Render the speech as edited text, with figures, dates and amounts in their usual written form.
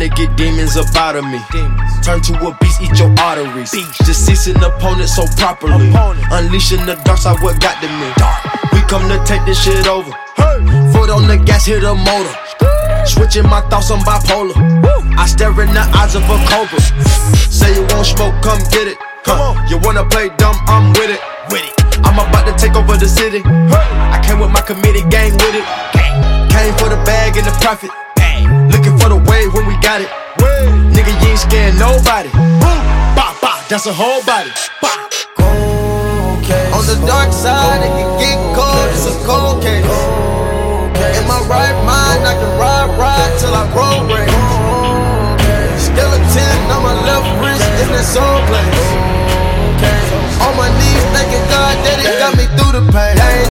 to get demons up out of me. Turn to a beast, eat your arteries. Deceasing opponent so properly. Unleashing the dark side, what got to me. We come to take this shit over. Foot on the gas, hit a motor. Switching my thoughts, I'm bipolar. I stare in the eyes of a cobra. Say you won't smoke, come get it. You wanna play dumb, I'm with it. I'm about to take over the city. I came with my committed gang with it. Came for the bag and the profit. Looking for the wave when we got it. Nigga, you ain't scared nobody. Bah, bah, that's a whole body. Bah. On the dark side, it can get cold, it's a cold case. In my right mind, I can ride till I roll race. Skeleton on my left wrist in that soul place. On my knees, thanking God that it got me through the pain.